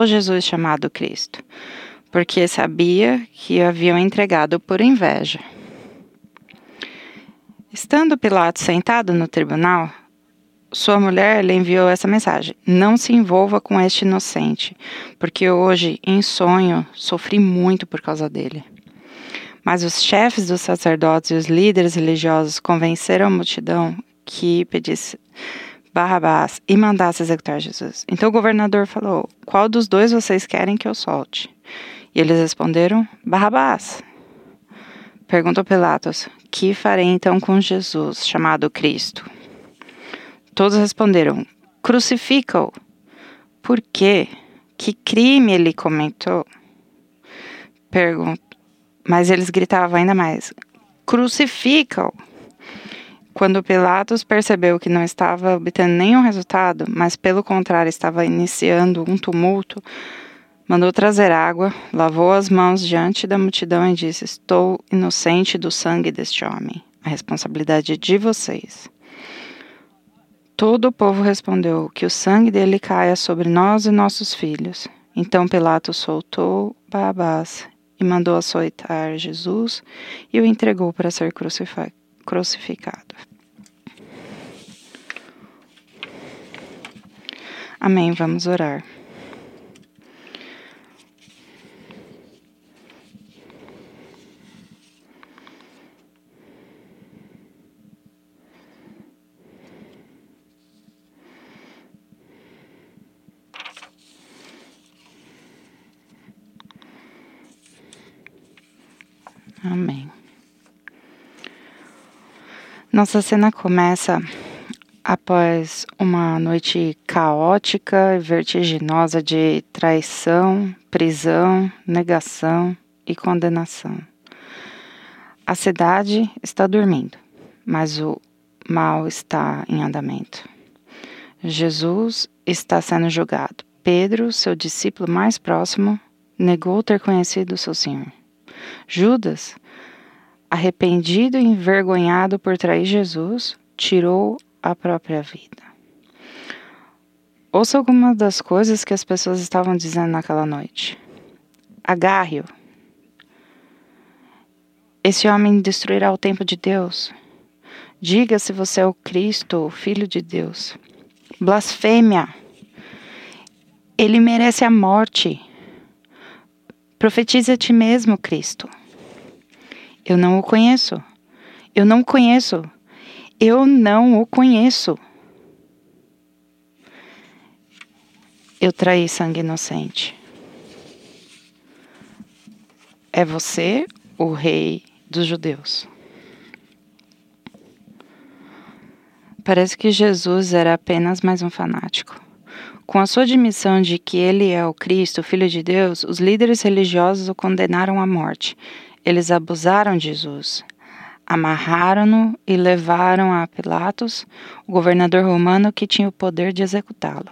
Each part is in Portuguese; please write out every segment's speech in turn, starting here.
Jesus chamado Cristo, porque sabia que o haviam entregado por inveja. Estando Pilatos sentado no tribunal, sua mulher lhe enviou essa mensagem: não se envolva com este inocente, porque hoje, em sonho, sofri muito por causa dele. Mas os chefes dos sacerdotes e os líderes religiosos convenceram a multidão que pedisse Barrabás e mandasse executar Jesus. Então o governador falou: qual dos dois vocês querem que eu solte? E eles responderam: Barrabás. Perguntou Pilatos: que farei então com Jesus, chamado Cristo? Todos responderam: crucifica-o. Por quê? Que crime ele cometeu? Mas eles gritavam ainda mais: crucifica-o. Quando Pilatos percebeu que não estava obtendo nenhum resultado, mas pelo contrário estava iniciando um tumulto, mandou trazer água, lavou as mãos diante da multidão e disse: estou inocente do sangue deste homem. A responsabilidade é de vocês. Todo o povo respondeu: que o sangue dele caia sobre nós e nossos filhos. Então Pilatos soltou Barrabás e mandou açoitar Jesus e o entregou para ser crucificado. Amém. Vamos orar. Amém. Nossa cena começa após uma noite caótica e vertiginosa de traição, prisão, negação e condenação. A cidade está dormindo, mas o mal está em andamento. Jesus está sendo julgado. Pedro, seu discípulo mais próximo, negou ter conhecido seu Senhor. Judas, arrependido e envergonhado por trair Jesus, tirou a própria vida. Ouça algumas das coisas que as pessoas estavam dizendo naquela noite. Agarre-o. Esse homem destruirá o templo de Deus. Diga se você é o Cristo, o Filho de Deus. Blasfêmia. Ele merece a morte. Profetize a ti mesmo, Cristo. Eu não o conheço. Eu não o conheço. Eu não o conheço. Eu traí sangue inocente. É você, o rei dos judeus. Parece que Jesus era apenas mais um fanático. Com a sua admissão de que ele é o Cristo, o Filho de Deus, os líderes religiosos o condenaram à morte. Eles abusaram de Jesus, amarraram-no e levaram a Pilatos, o governador romano que tinha o poder de executá-lo.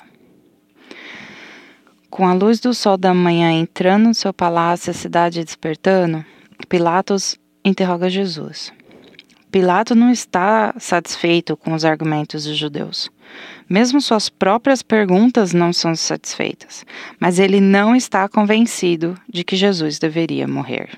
Com a luz do sol da manhã entrando no seu palácio e a cidade despertando, Pilatos interroga Jesus. Pilatos não está satisfeito com os argumentos dos judeus. Mesmo suas próprias perguntas não são satisfeitas, mas ele não está convencido de que Jesus deveria morrer.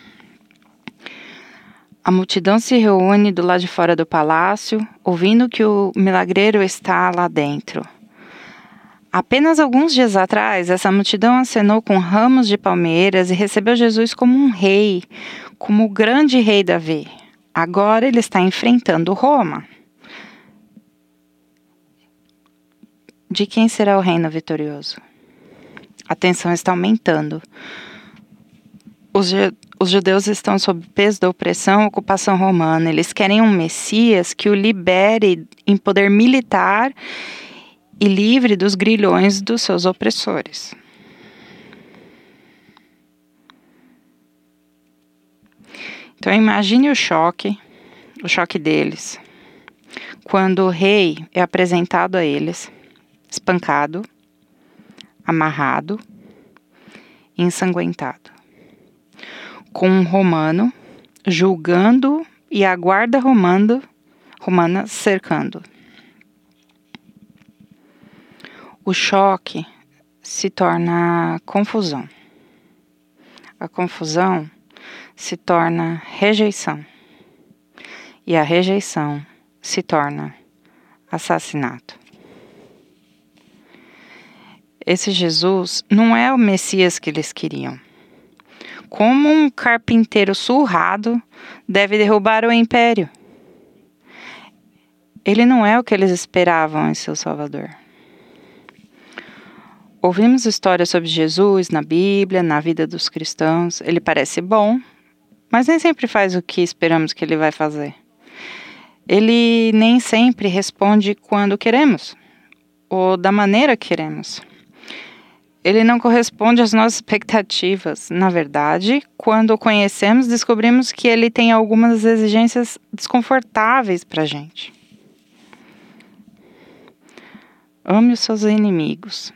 A multidão se reúne do lado de fora do palácio, ouvindo que o milagreiro está lá dentro. Apenas alguns dias atrás, essa multidão acenou com ramos de palmeiras e recebeu Jesus como um rei, como o grande rei Davi. Agora ele está enfrentando Roma. De quem será o reino vitorioso? A tensão está aumentando. Os judeus estão sob peso da opressão e ocupação romana. Eles querem um Messias que o libere em poder militar e livre dos grilhões dos seus opressores. Então imagine o choque deles, quando o rei é apresentado a eles, espancado, amarrado e ensanguentado, com um romano julgando e a guarda romana cercando. O choque se torna confusão. A confusão se torna rejeição. E a rejeição se torna assassinato. Esse Jesus não é o Messias que eles queriam. Como um carpinteiro surrado deve derrubar o império? Ele não é o que eles esperavam em seu Salvador. Ouvimos histórias sobre Jesus na Bíblia, na vida dos cristãos. Ele parece bom, mas nem sempre faz o que esperamos que ele vai fazer. Ele nem sempre responde quando queremos, ou da maneira que queremos. Ele não corresponde às nossas expectativas. Na verdade, quando o conhecemos, descobrimos que ele tem algumas exigências desconfortáveis para a gente. Ame os seus inimigos.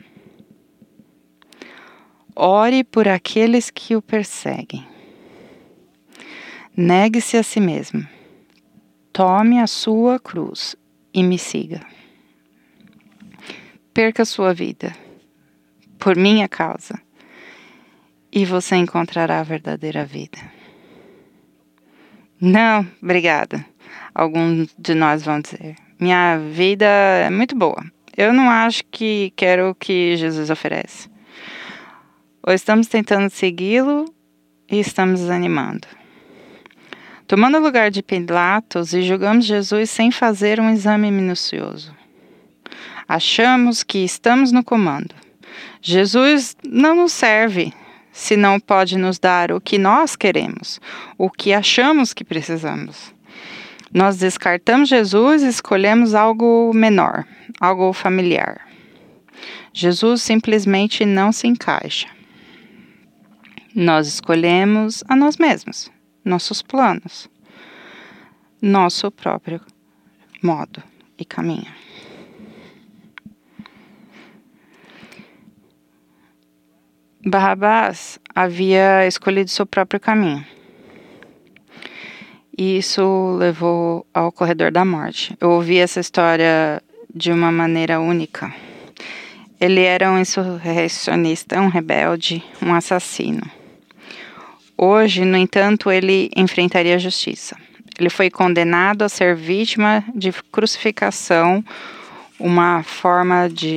Ore por aqueles que o perseguem. Negue-se a si mesmo. Tome a sua cruz e me siga. Perca sua vida por minha causa e você encontrará a verdadeira vida. Não, obrigada. Alguns de nós vão dizer. Minha vida é muito boa. Eu não acho que quero o que Jesus oferece. Ou estamos tentando segui-lo e estamos desanimando. Tomando o lugar de Pilatos e julgamos Jesus sem fazer um exame minucioso. Achamos que estamos no comando. Jesus não nos serve se não pode nos dar o que nós queremos, o que achamos que precisamos. Nós descartamos Jesus e escolhemos algo menor, algo familiar. Jesus simplesmente não se encaixa. Nós escolhemos a nós mesmos, nossos planos, nosso próprio modo e caminho. Barrabás havia escolhido seu próprio caminho. E isso levou ao corredor da morte. Eu ouvi essa história de uma maneira única. Ele era um insurrecionista, um rebelde, um assassino. Hoje, no entanto, ele enfrentaria a justiça. Ele foi condenado a ser vítima de crucificação, uma forma de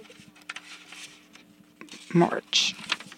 morte.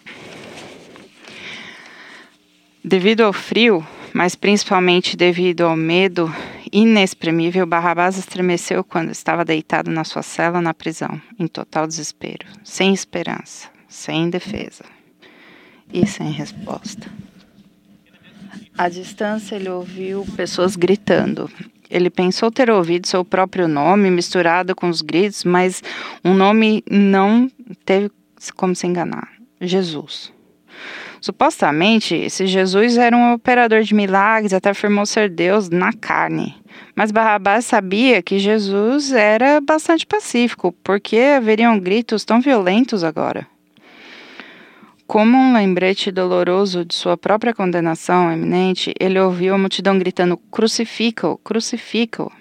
Devido ao frio, mas principalmente devido ao medo inexprimível, Barrabás estremeceu quando estava deitado na sua cela na prisão, em total desespero, sem esperança, sem defesa e sem resposta. À distância, ele ouviu pessoas gritando. Ele pensou ter ouvido seu próprio nome misturado com os gritos, mas um nome não teve como se enganar: Jesus. Supostamente, esse Jesus era um operador de milagres, até afirmou ser Deus na carne. Mas Barrabás sabia que Jesus era bastante pacífico, porque haveriam gritos tão violentos agora. Como um lembrete doloroso de sua própria condenação iminente, ele ouviu a multidão gritando: crucifica-o, crucifica-o.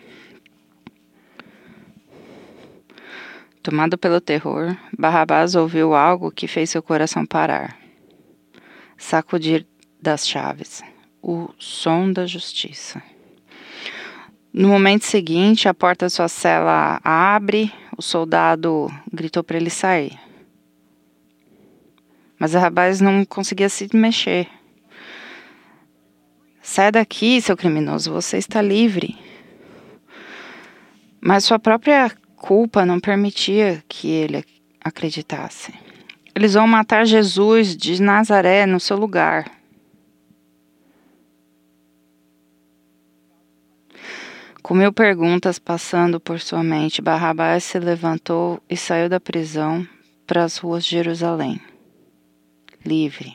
Tomado pelo terror, Barrabás ouviu algo que fez seu coração parar. Sacudir das chaves, o som da justiça. No momento seguinte, a porta de sua cela abre, o soldado gritou para ele sair. Mas o rapaz não conseguia se mexer. Sai daqui, seu criminoso, você está livre. Mas sua própria culpa não permitia que ele acreditasse. Eles vão matar Jesus de Nazaré no seu lugar. Com mil perguntas passando por sua mente, Barrabás se levantou e saiu da prisão para as ruas de Jerusalém. Livre.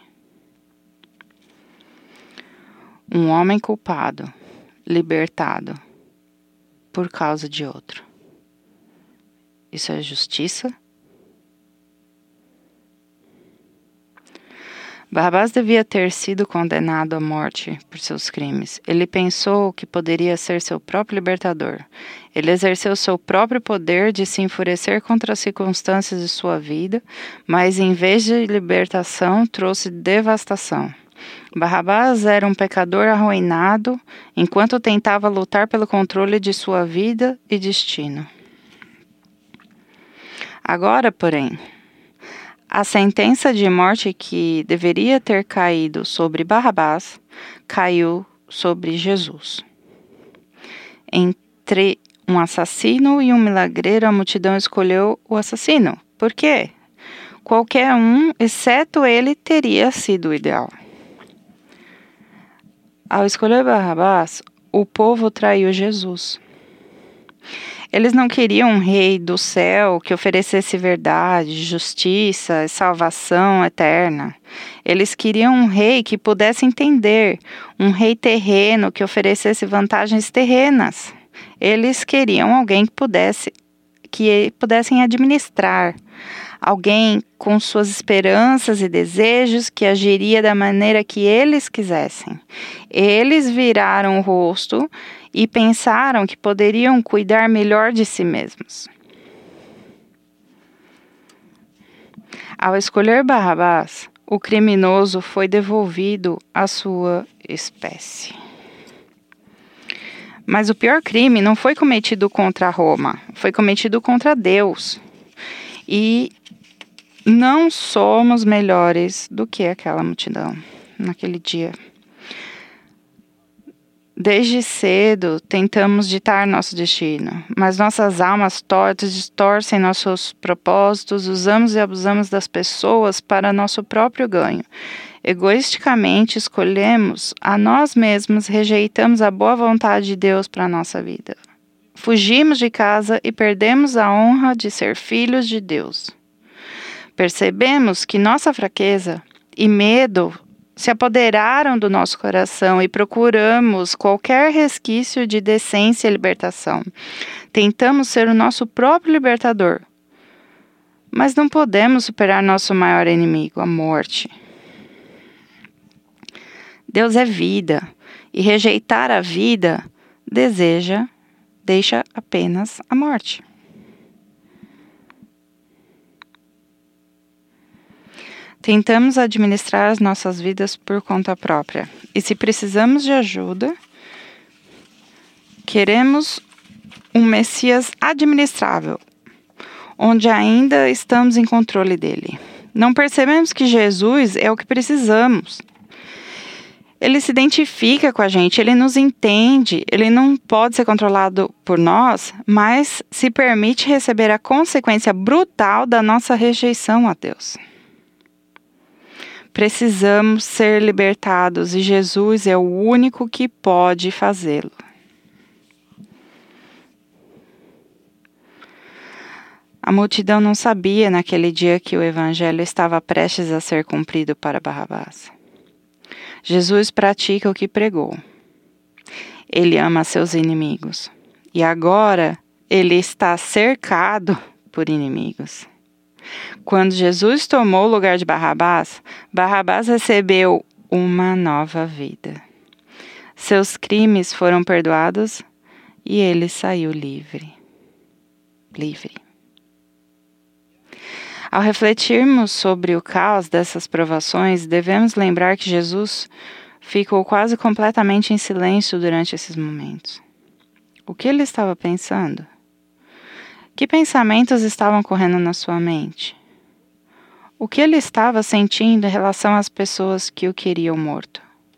Um homem culpado, libertado, por causa de outro. Isso é justiça? Barrabás devia ter sido condenado à morte por seus crimes. Ele pensou que poderia ser seu próprio libertador. Ele exerceu seu próprio poder de se enfurecer contra as circunstâncias de sua vida, mas em vez de libertação, trouxe devastação. Barrabás era um pecador arruinado enquanto tentava lutar pelo controle de sua vida e destino. Agora, porém, a sentença de morte que deveria ter caído sobre Barrabás caiu sobre Jesus. Entre um assassino e um milagreiro, a multidão escolheu o assassino. Por quê? Qualquer um, exceto ele, teria sido o ideal. Ao escolher Barrabás, o povo traiu Jesus. Eles não queriam um rei do céu que oferecesse verdade, justiça e salvação eterna. Eles queriam um rei que pudesse entender, um rei terreno que oferecesse vantagens terrenas. Eles queriam alguém que pudessem administrar, alguém com suas esperanças e desejos que agiria da maneira que eles quisessem. Eles viraram o rosto e pensaram que poderiam cuidar melhor de si mesmos. Ao escolher Barrabás, o criminoso foi devolvido à sua espécie. Mas o pior crime não foi cometido contra Roma, foi cometido contra Deus. E não somos melhores do que aquela multidão naquele dia. Desde cedo tentamos ditar nosso destino, mas nossas almas tortas distorcem nossos propósitos, usamos e abusamos das pessoas para nosso próprio ganho. Egoisticamente escolhemos a nós mesmos, rejeitamos a boa vontade de Deus para a nossa vida. Fugimos de casa e perdemos a honra de ser filhos de Deus. Percebemos que nossa fraqueza e medo se apoderaram do nosso coração e procuramos qualquer resquício de decência e libertação. Tentamos ser o nosso próprio libertador, mas não podemos superar nosso maior inimigo, a morte. Deus é vida, e rejeitar a vida deixa apenas a morte. Tentamos administrar as nossas vidas por conta própria. E se precisamos de ajuda, queremos um Messias administrável, onde ainda estamos em controle dele. Não percebemos que Jesus é o que precisamos. Ele se identifica com a gente, ele nos entende, ele não pode ser controlado por nós, mas se permite receber a consequência brutal da nossa rejeição a Deus. Precisamos ser libertados e Jesus é o único que pode fazê-lo. A multidão não sabia naquele dia que o evangelho estava prestes a ser cumprido para Barrabás. Jesus pratica o que pregou. Ele ama seus inimigos. E agora ele está cercado por inimigos. Quando Jesus tomou o lugar de Barrabás, Barrabás recebeu uma nova vida. Seus crimes foram perdoados e ele saiu livre. Ao refletirmos sobre o caos dessas provações, devemos lembrar que Jesus ficou quase completamente em silêncio durante esses momentos. O que ele estava pensando? Que pensamentos estavam correndo na sua mente? O que ele estava sentindo em relação às pessoas que o queriam morto?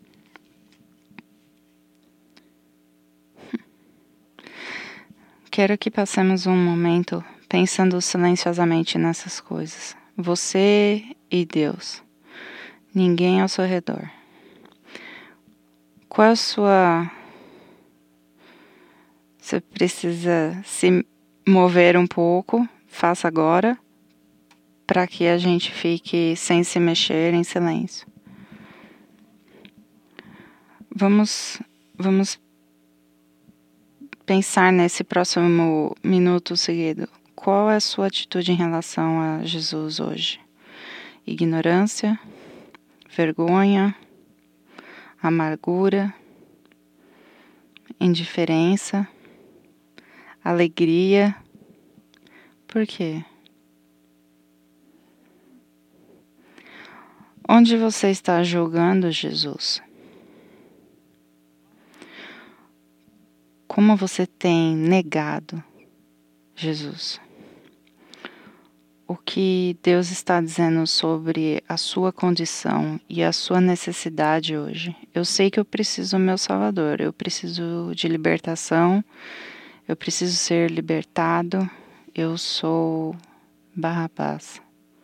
Quero que passemos um momento pensando silenciosamente nessas coisas. Você e Deus. Ninguém ao seu redor. Qual é a sua... Você precisa se mover um pouco, faça agora, para que a gente fique sem se mexer, em silêncio. Vamos pensar nesse próximo minuto seguido. Qual é a sua atitude em relação a Jesus hoje? Ignorância, vergonha, amargura, indiferença, alegria. Por quê? Onde você está julgando Jesus? Como você tem negado Jesus? O que Deus está dizendo sobre a sua condição e a sua necessidade hoje? Eu sei que eu preciso do meu Salvador, eu preciso de libertação, eu preciso ser libertado, eu sou Barrabás.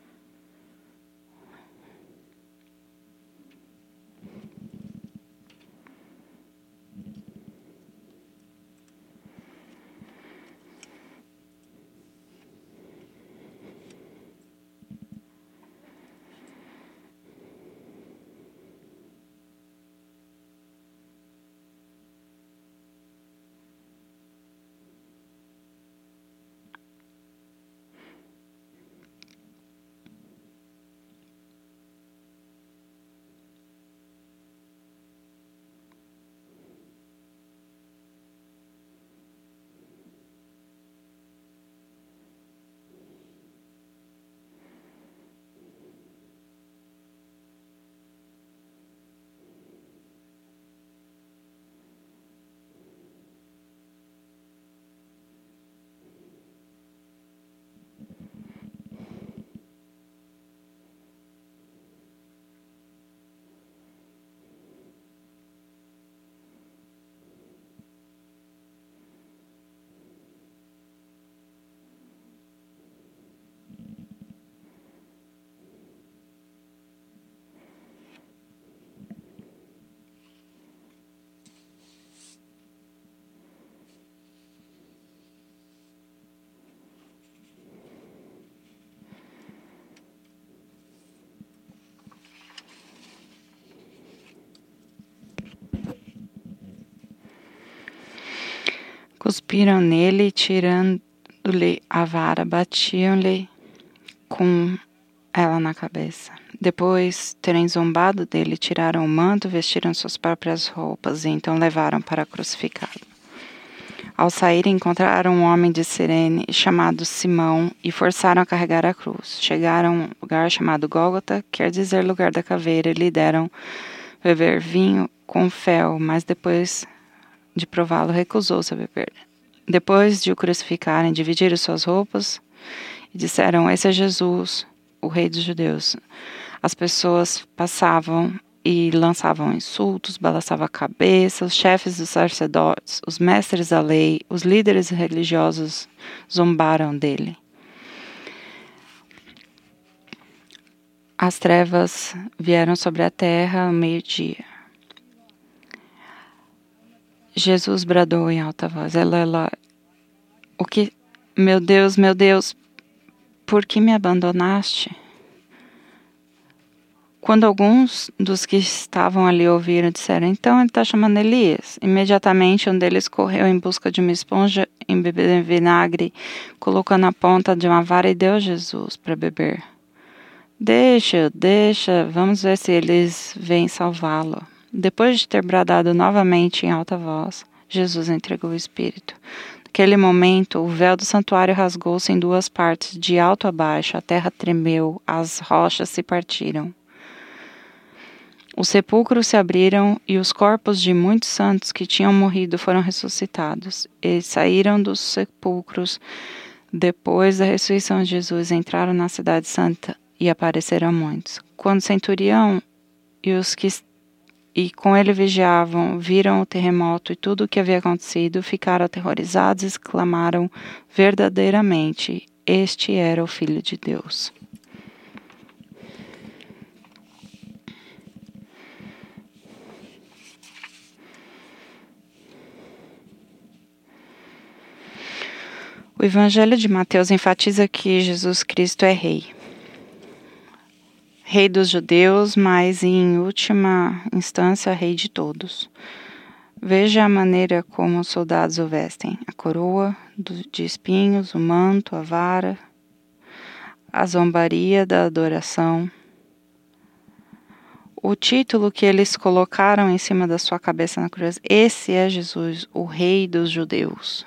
Cuspiram nele, tirando-lhe a vara, batiam-lhe com ela na cabeça. Depois, terem zombado dele, tiraram o manto, vestiram suas próprias roupas e então levaram para crucificá-lo. Ao sair, encontraram um homem de Cirene chamado Simão e forçaram a carregar a cruz. Chegaram a um lugar chamado Gólgota, quer dizer lugar da caveira, e lhe deram beber vinho com fel, mas depois de prová-lo, recusou-se a beber. Depois de o crucificarem, dividiram suas roupas e disseram: "Esse é Jesus, o Rei dos Judeus." As pessoas passavam e lançavam insultos, balançavam a cabeça. Os chefes dos sacerdotes, os mestres da lei, os líderes religiosos zombaram dele. As trevas vieram sobre a terra ao meio-dia. Jesus bradou em alta voz: Eloi, o que, meu Deus, por que me abandonaste? Quando alguns dos que estavam ali ouviram, disseram: então ele está chamando Elias. Imediatamente um deles correu em busca de uma esponja embebida em vinagre, colocou na ponta de uma vara e deu a Jesus para beber. Deixa, vamos ver se eles vêm salvá-lo. Depois de ter bradado novamente em alta voz, Jesus entregou o Espírito. Naquele momento, o véu do santuário rasgou-se em duas partes, de alto a baixo, a terra tremeu, as rochas se partiram. Os sepulcros se abriram e os corpos de muitos santos que tinham morrido foram ressuscitados. Eles saíram dos sepulcros depois da ressurreição de Jesus, entraram na cidade santa e apareceram a muitos. Quando o centurião e os que com ele vigiavam, viram o terremoto e tudo o que havia acontecido, ficaram aterrorizados e exclamaram: verdadeiramente, este era o Filho de Deus. O Evangelho de Mateus enfatiza que Jesus Cristo é rei. Rei dos judeus, mas em última instância, rei de todos. Veja a maneira como os soldados o vestem: a coroa de espinhos, o manto, a vara, a zombaria da adoração. O título que eles colocaram em cima da sua cabeça na cruz, esse é Jesus, o Rei dos Judeus.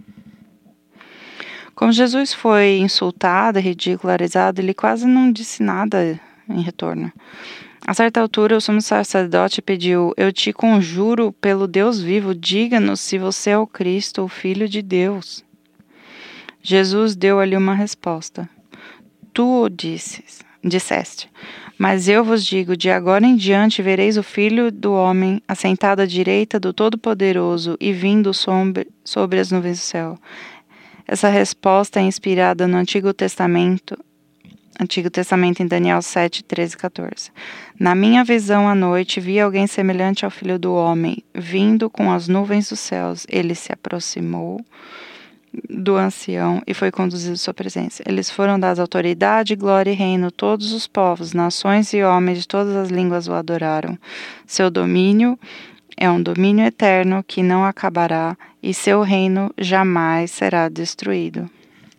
Como Jesus foi insultado e ridicularizado, ele quase não disse nada em retorno. A certa altura, o sumo sacerdote pediu: eu te conjuro pelo Deus vivo, diga-nos se você é o Cristo, o Filho de Deus. Jesus deu-lhe uma resposta. Tu o disseste, mas eu vos digo, de agora em diante vereis o Filho do Homem assentado à direita do Todo-Poderoso e vindo sobre as nuvens do céu. Essa resposta é inspirada no Antigo Testamento em Daniel 7, 13 e 14. Na minha visão à noite, vi alguém semelhante ao Filho do Homem, vindo com as nuvens dos céus. Ele se aproximou do ancião e foi conduzido à sua presença. Eles foram dados autoridade, glória e reino. Todos os povos, nações e homens de todas as línguas o adoraram. Seu domínio é um domínio eterno que não acabará e seu reino jamais será destruído.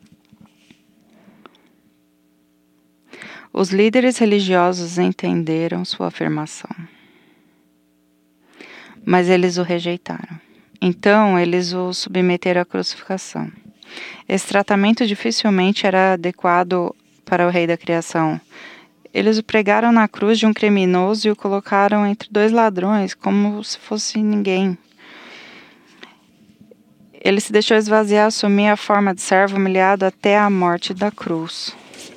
Os líderes religiosos entenderam sua afirmação, mas eles o rejeitaram. Então, eles o submeteram à crucificação. Esse tratamento dificilmente era adequado para o rei da criação. Eles o pregaram na cruz de um criminoso e o colocaram entre dois ladrões, como se fosse ninguém. Ele se deixou esvaziar, assumir a forma de servo humilhado até a morte da cruz.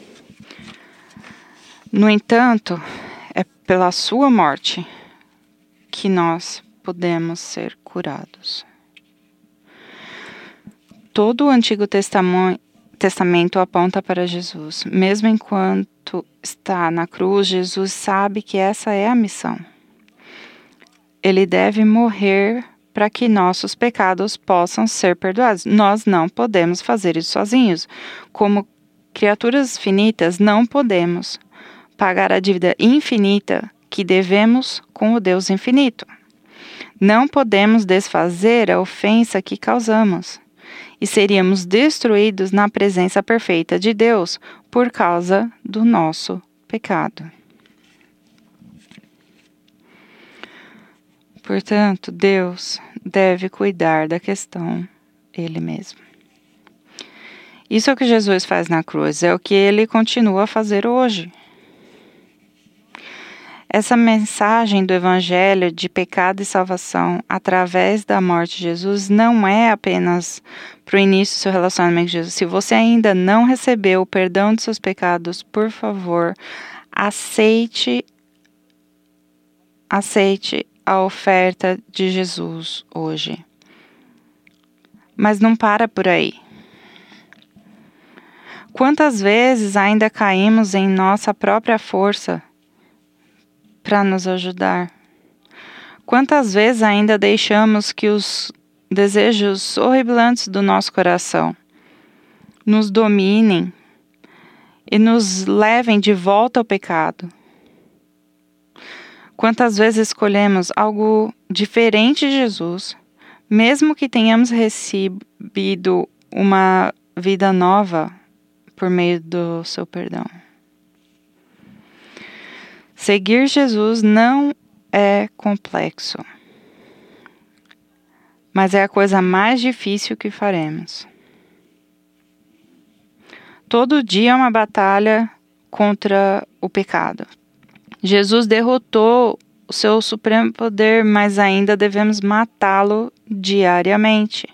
No entanto, é pela sua morte que nós podemos ser curados. Todo o Antigo Testamento aponta para Jesus. Mesmo enquanto está na cruz, Jesus sabe que essa é a missão. Ele deve morrer para que nossos pecados possam ser perdoados. Nós não podemos fazer isso sozinhos. Como criaturas finitas, não podemos pagar a dívida infinita que devemos com o Deus infinito. Não podemos desfazer a ofensa que causamos, e seríamos destruídos na presença perfeita de Deus por causa do nosso pecado. Portanto, Deus deve cuidar da questão Ele mesmo. Isso é o que Jesus faz na cruz, é o que Ele continua a fazer hoje. Essa mensagem do Evangelho de pecado e salvação através da morte de Jesus não é apenas para o início do seu relacionamento com Jesus. Se você ainda não recebeu o perdão de seus pecados, por favor, aceite a oferta de Jesus hoje. Mas não para por aí. Quantas vezes ainda caímos em nossa própria força para nos ajudar? Quantas vezes ainda deixamos que os desejos horripilantes do nosso coração nos dominem e nos levem de volta ao pecado? Quantas vezes escolhemos algo diferente de Jesus, mesmo que tenhamos recebido uma vida nova por meio do seu perdão? Seguir Jesus não é complexo, mas é a coisa mais difícil que faremos. Todo dia é uma batalha contra o pecado. Jesus derrotou o seu supremo poder, mas ainda devemos matá-lo diariamente.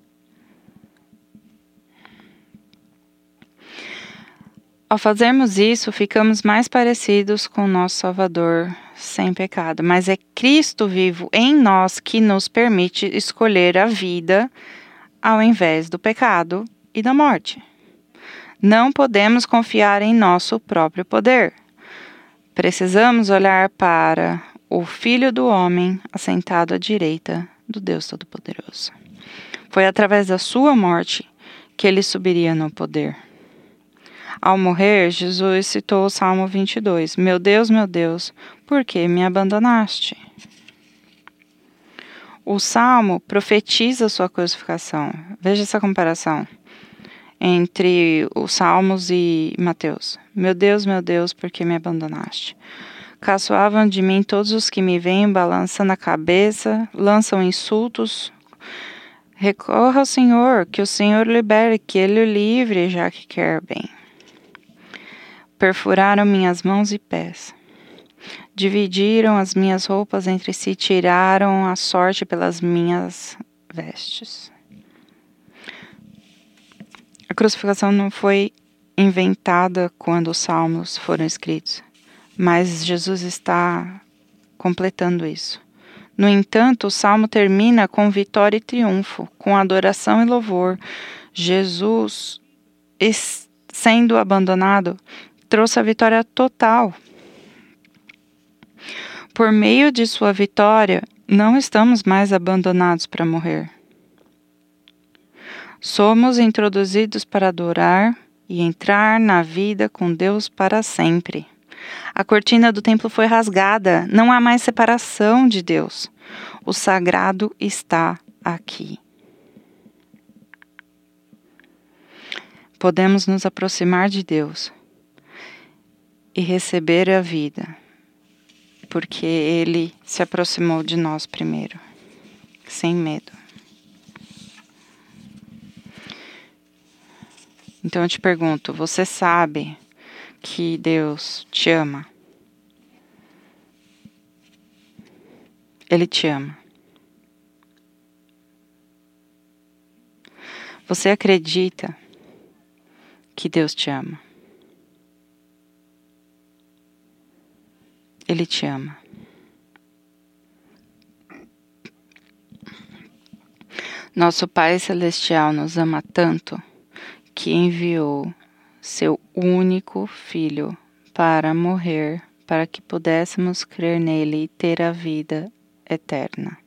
Ao fazermos isso, ficamos mais parecidos com o nosso Salvador sem pecado. Mas é Cristo vivo em nós que nos permite escolher a vida ao invés do pecado e da morte. Não podemos confiar em nosso próprio poder. Precisamos olhar para o Filho do Homem assentado à direita do Deus Todo-Poderoso. Foi através da sua morte que ele subiria no poder. Ao morrer, Jesus citou o Salmo 22. Meu Deus, por que me abandonaste? O Salmo profetiza sua crucificação. Veja essa comparação entre os Salmos e Mateus. Meu Deus, por que me abandonaste? Caçoavam de mim todos os que me veem balançando a cabeça, lançam insultos. Recorra ao Senhor, que o Senhor libere, que Ele o livre, já que quer bem. Perfuraram minhas mãos e pés. Dividiram as minhas roupas entre si, tiraram a sorte pelas minhas vestes. A crucificação não foi inventada quando os salmos foram escritos, mas Jesus está completando isso. No entanto, o salmo termina com vitória e triunfo, com adoração e louvor. Jesus, sendo abandonado, trouxe a vitória total. Por meio de sua vitória, não estamos mais abandonados para morrer. Somos introduzidos para adorar e entrar na vida com Deus para sempre. A cortina do templo foi rasgada, não há mais separação de Deus. O sagrado está aqui. Podemos nos aproximar de Deus e receber a vida, porque Ele se aproximou de nós primeiro, sem medo. Então eu te pergunto, você sabe que Deus te ama? Ele te ama. Você acredita que Deus te ama? Ele te ama. Nosso Pai Celestial nos ama tanto que enviou seu único Filho para morrer, para que pudéssemos crer nele e ter a vida eterna.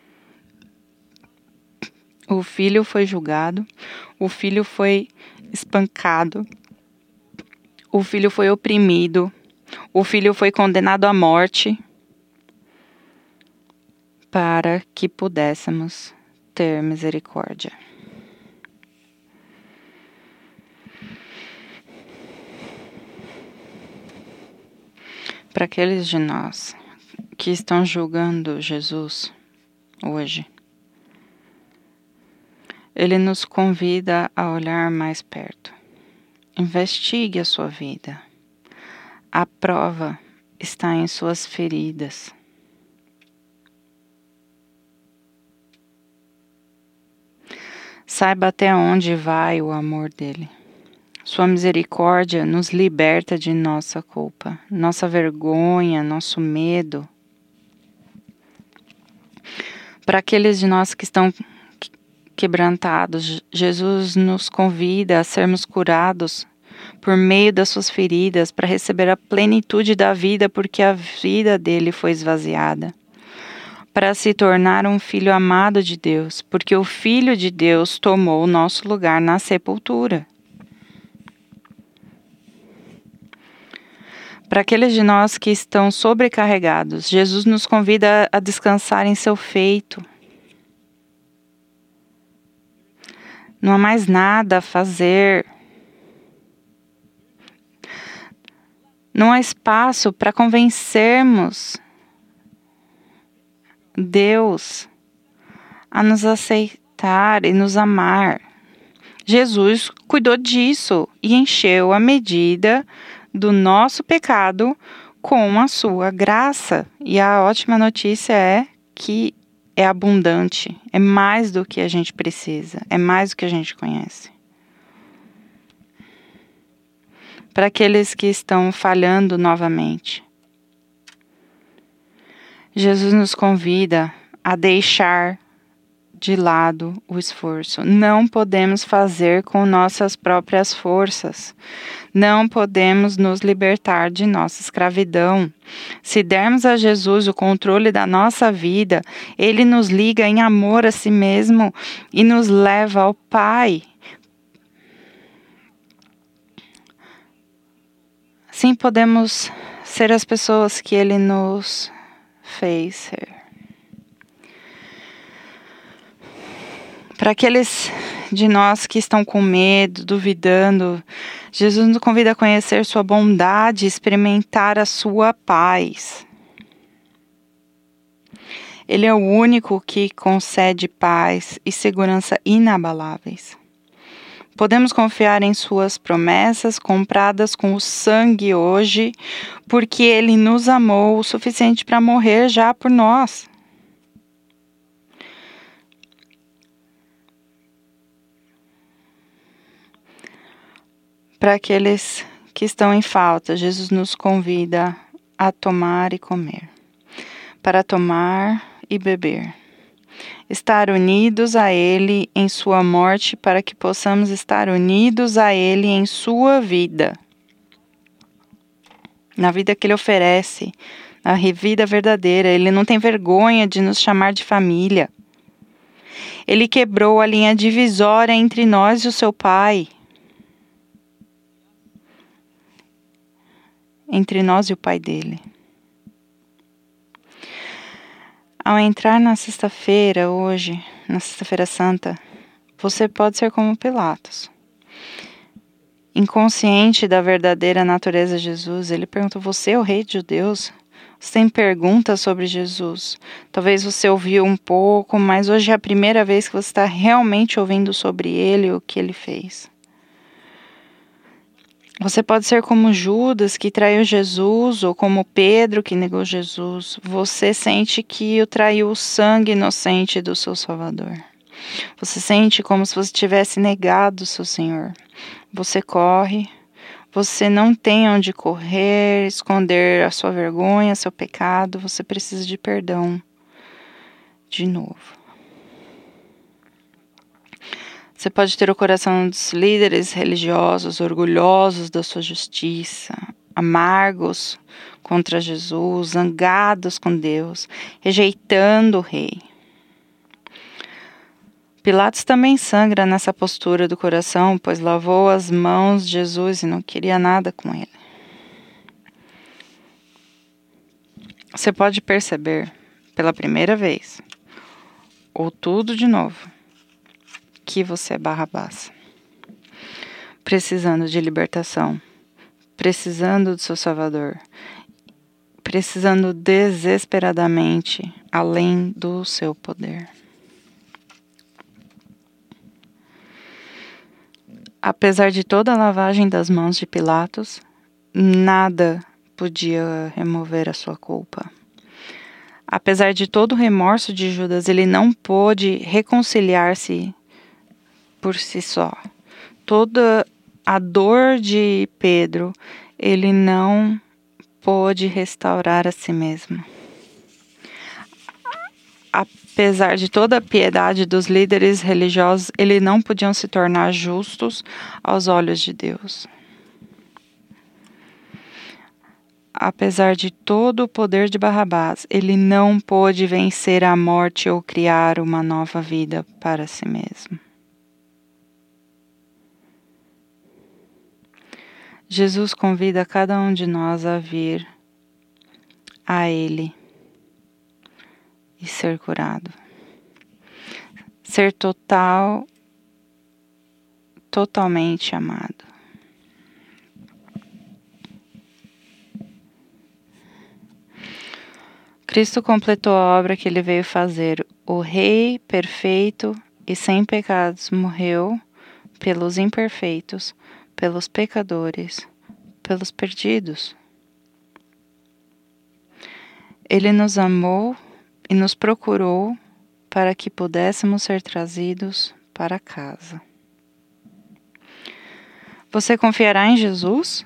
O Filho foi julgado, o Filho foi espancado, o Filho foi oprimido, o Filho foi condenado à morte, para que pudéssemos ter misericórdia. Para aqueles de nós que estão julgando Jesus hoje, Ele nos convida a olhar mais perto. Investigue a sua vida. A prova está em suas feridas. Saiba até onde vai o amor dele. Sua misericórdia nos liberta de nossa culpa, nossa vergonha, nosso medo. Para aqueles de nós que estão quebrantados, Jesus nos convida a sermos curados por meio das suas feridas, para receber a plenitude da vida, porque a vida dele foi esvaziada. Para se tornar um filho amado de Deus, porque o Filho de Deus tomou o nosso lugar na sepultura. Para aqueles de nós que estão sobrecarregados, Jesus nos convida a descansar em seu feito. Não há mais nada a fazer. Não há espaço para convencermos Deus a nos aceitar e nos amar. Jesus cuidou disso e encheu a medida do nosso pecado com a sua graça. E a ótima notícia é que é abundante, é mais do que a gente precisa, é mais do que a gente conhece. Para aqueles que estão falhando novamente, Jesus nos convida a deixar de lado o esforço. Não podemos fazer com nossas próprias forças. Não podemos nos libertar de nossa escravidão. Se dermos a Jesus o controle da nossa vida, Ele nos liga em amor a si mesmo e nos leva ao Pai. Assim podemos ser as pessoas que Ele nos fez ser. Para aqueles de nós que estão com medo, duvidando, Jesus nos convida a conhecer sua bondade, experimentar a sua paz. Ele é o único que concede paz e segurança inabaláveis. Podemos confiar em suas promessas compradas com o sangue hoje, porque Ele nos amou o suficiente para morrer já por nós. Para aqueles que estão em falta, Jesus nos convida a tomar e comer, para tomar e beber. Estar unidos a Ele em sua morte para que possamos estar unidos a Ele em sua vida. Na vida que Ele oferece, na vida verdadeira, Ele não tem vergonha de nos chamar de família. Ele quebrou a linha divisória entre nós e o seu Pai. Entre nós e o Pai dele. Ao entrar na sexta-feira, hoje, na sexta-feira santa, você pode ser como Pilatos. Inconsciente da verdadeira natureza de Jesus, ele pergunta: você é o rei de judeus? Você tem perguntas sobre Jesus. Talvez você ouviu um pouco, mas hoje é a primeira vez que você está realmente ouvindo sobre ele e o que ele fez. Você pode ser como Judas, que traiu Jesus, ou como Pedro, que negou Jesus. Você sente que o traiu o sangue inocente do seu Salvador. Você sente como se você tivesse negado o seu Senhor. Você corre, você não tem onde correr, esconder a sua vergonha, seu pecado. Você precisa de perdão de novo. Você pode ter o coração dos líderes religiosos, orgulhosos da sua justiça, amargos contra Jesus, zangados com Deus, rejeitando o rei. Pilatos também sangra nessa postura do coração, pois lavou as mãos de Jesus e não queria nada com ele. Você pode perceber, pela primeira vez, ou tudo de novo, que você é Barrabás, precisando de libertação, precisando do seu Salvador, precisando desesperadamente além do seu poder. Apesar de toda a lavagem das mãos de Pilatos, nada podia remover a sua culpa. Apesar de todo o remorso de Judas, ele não pôde reconciliar-se por si só. Toda a dor de Pedro, ele não pôde restaurar a si mesmo. Apesar de toda a piedade dos líderes religiosos, eles não podiam se tornar justos aos olhos de Deus. Apesar de todo o poder de Barrabás, ele não pôde vencer a morte ou criar uma nova vida para si mesmo. Jesus convida cada um de nós a vir a Ele e ser curado. Ser totalmente amado. Cristo completou a obra que Ele veio fazer. O Rei perfeito e sem pecados morreu pelos imperfeitos, pelos pecadores, pelos perdidos. Ele nos amou e nos procurou para que pudéssemos ser trazidos para casa. Você confiará em Jesus?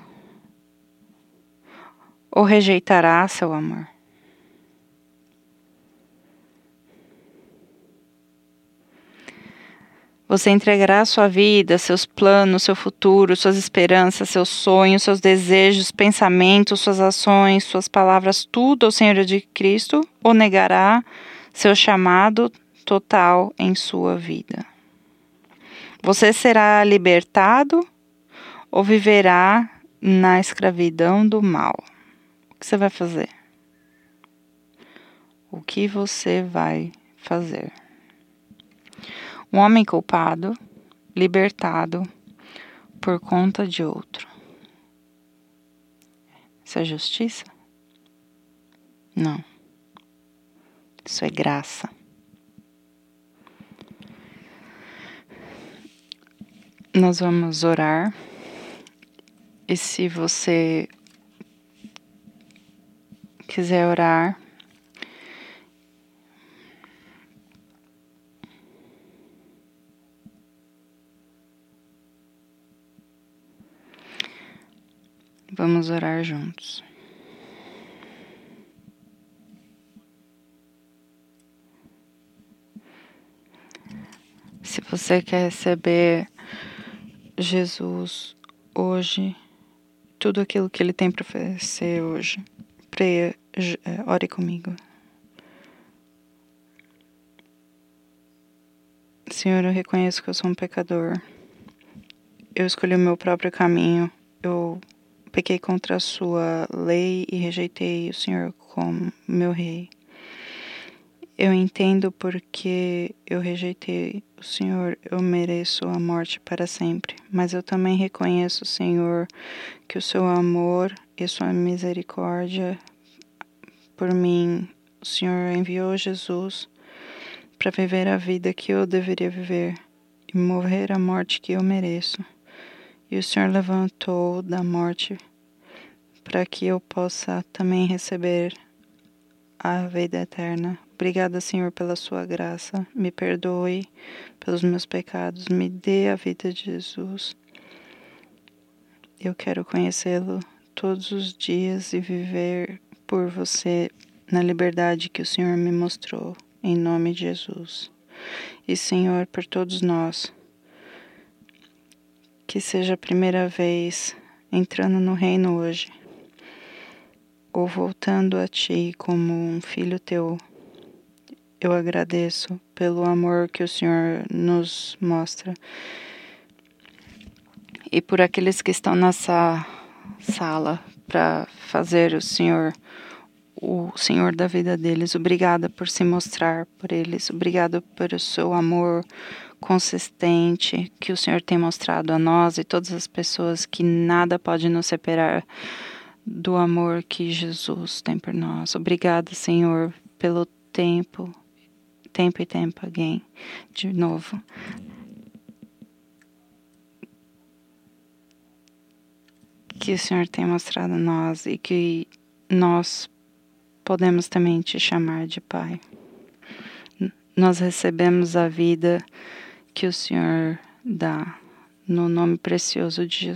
Ou rejeitará seu amor? Você entregará sua vida, seus planos, seu futuro, suas esperanças, seus sonhos, seus desejos, pensamentos, suas ações, suas palavras, tudo ao Senhor de Cristo, ou negará seu chamado total em sua vida? Você será libertado ou viverá na escravidão do mal? O que você vai fazer? O que você vai fazer? Um homem culpado libertado por conta de outro. Isso é justiça? Não. Isso é graça. Nós vamos orar. E se você quiser orar, vamos orar juntos. Se você quer receber Jesus hoje, tudo aquilo que Ele tem para oferecer hoje, ore comigo. Senhor, eu reconheço que eu sou um pecador. Eu escolhi o meu próprio caminho. Eu pequei contra a sua lei e rejeitei o Senhor como meu rei. Eu entendo porque eu rejeitei o Senhor, eu mereço a morte para sempre. Mas eu também reconheço, Senhor, que o seu amor e a sua misericórdia por mim, o Senhor enviou Jesus para viver a vida que eu deveria viver e morrer a morte que eu mereço. E o Senhor levantou da morte para que eu possa também receber a vida eterna. Obrigada, Senhor, pela sua graça. Me perdoe pelos meus pecados. Me dê a vida de Jesus. Eu quero conhecê-lo todos os dias e viver por você na liberdade que o Senhor me mostrou. Em nome de Jesus. E, Senhor, por todos nós, que seja a primeira vez entrando no reino hoje, ou voltando a Ti como um filho Teu, eu agradeço pelo amor que o Senhor nos mostra. E por aqueles que estão nessa sala para fazer o Senhor da vida deles. Obrigada por se mostrar por eles. Obrigada por o seu amor consistente que o Senhor tem mostrado a nós e todas as pessoas, que nada pode nos separar do amor que Jesus tem por nós. Obrigada, Senhor, pelo tempo e tempo again, de novo. Que o Senhor tem mostrado a nós e que nós podemos também te chamar de Pai. Nós recebemos a vida que o Senhor dá no nome precioso de Jesus.